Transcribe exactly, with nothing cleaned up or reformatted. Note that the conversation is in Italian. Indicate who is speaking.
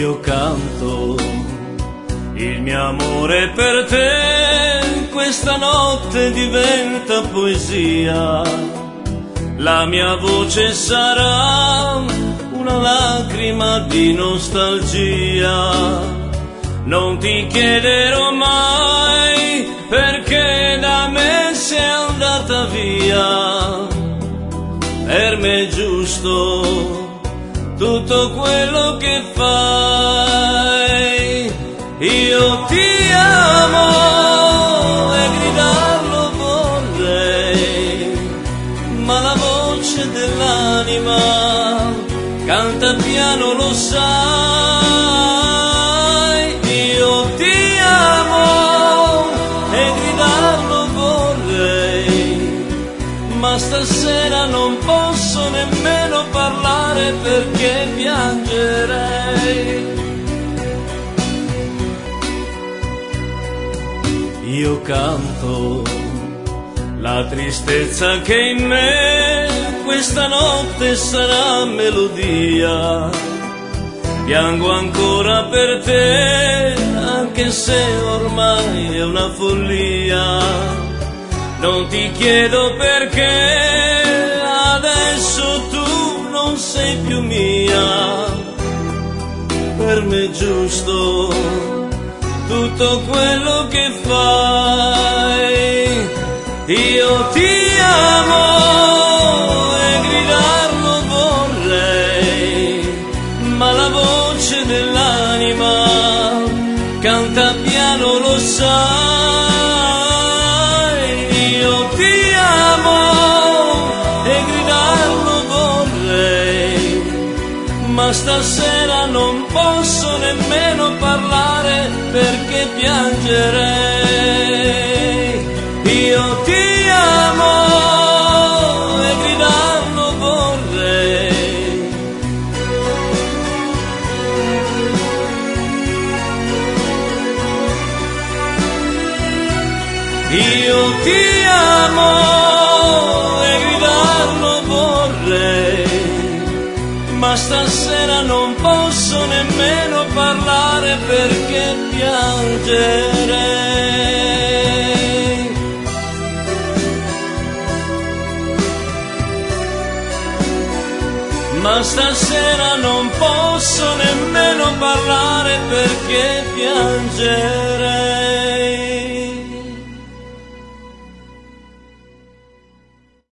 Speaker 1: Io canto il mio amore per te, questa notte diventa poesia. La mia voce sarà una lacrima di nostalgia. Non ti chiederò mai perché da me sei andata via. Per me è giusto tutto quello che fai. Io ti amo e gridarlo vorrei, ma la voce dell'anima canta piano, lo sai. Io ti amo e gridarlo vorrei, ma stasera non posso nemmeno parlare perché piangerei. Io canto la tristezza che in me questa notte sarà melodia. Piango ancora per te, anche se ormai è una follia. Non ti chiedo perché adesso tu non sei più mia. Per me è giusto tutto quello che fai. Io ti amo e gridarlo vorrei, ma la voce dell'anima canta piano, lo sai. Io ti amo e gridarlo vorrei, ma stasera non posso nemmeno parlare perché piangerei. Io ti amo e gridarlo vorrei. Io ti amo e gridarlo vorrei, ma stasera non posso nemmeno parlare perché piangerei. Ma stasera non posso nemmeno parlare perché piangerei.